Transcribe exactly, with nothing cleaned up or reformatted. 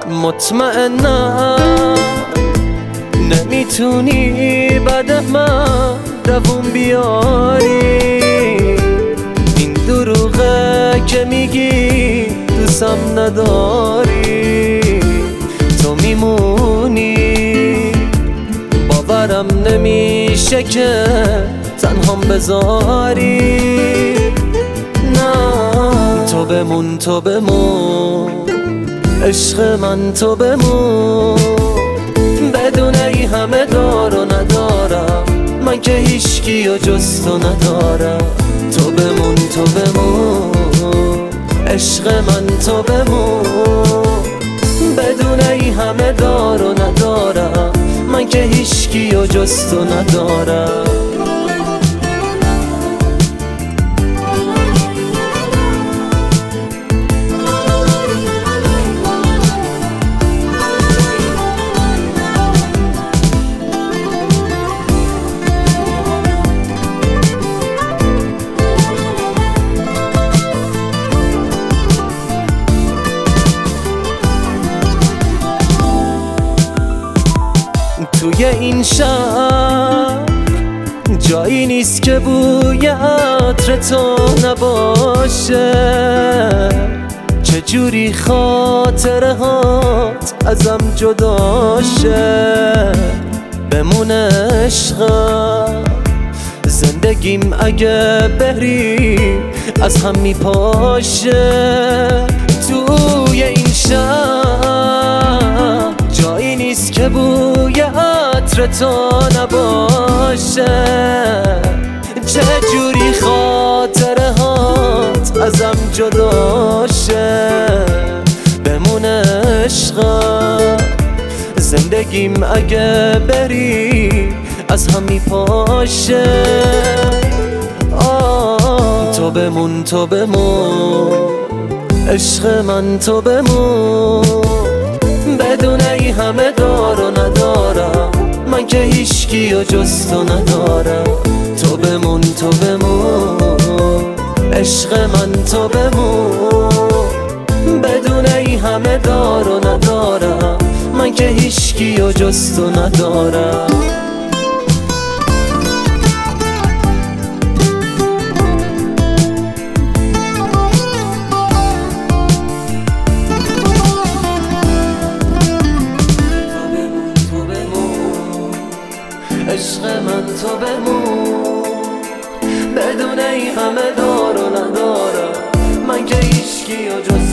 مطمئنم نمیتونی بعد من دووم بیاری. این دروغه که میگی دوستم نداری، تو میمونی. باورم نمیشه که تنهام بذاری. نه تو بمون، تو بمون عشق من، تو بمون. بدون ای همه دار و ندارم، من که هیچکی و جز تو ندارم. تو بمون، تو بمون عشق من، تو بمون. بدون ای همه دار و ندارم، من که هیچکی و جز تو ندارم. توی این شهر جایی نیست که بوی عطر تو نباشه. چجوری خاطره هات ازم جداشه. بمونه عشقم، زندگیم اگه بری از هم میپاشه. توی این شهر جایی نیست که بوی عطر تو نباشه. چجوری خاطره هات ازم جداشه. بمونه عشقم، زندگیم اگه بری از هم میپاشه. آه تو بمون، تو بمون عشق من، تو بمون. بدون ای همه دار و ندارم، من که هیچکی و جز تو ندارم. تو بمون، تو بمون عشق من، تو بمون. بدون ای همه دار و ندارم، من که هیچکی و جز تو ندارم. عشق من، تو بمون. بدون ای همه دار و ندارم، من که هیچکی و جز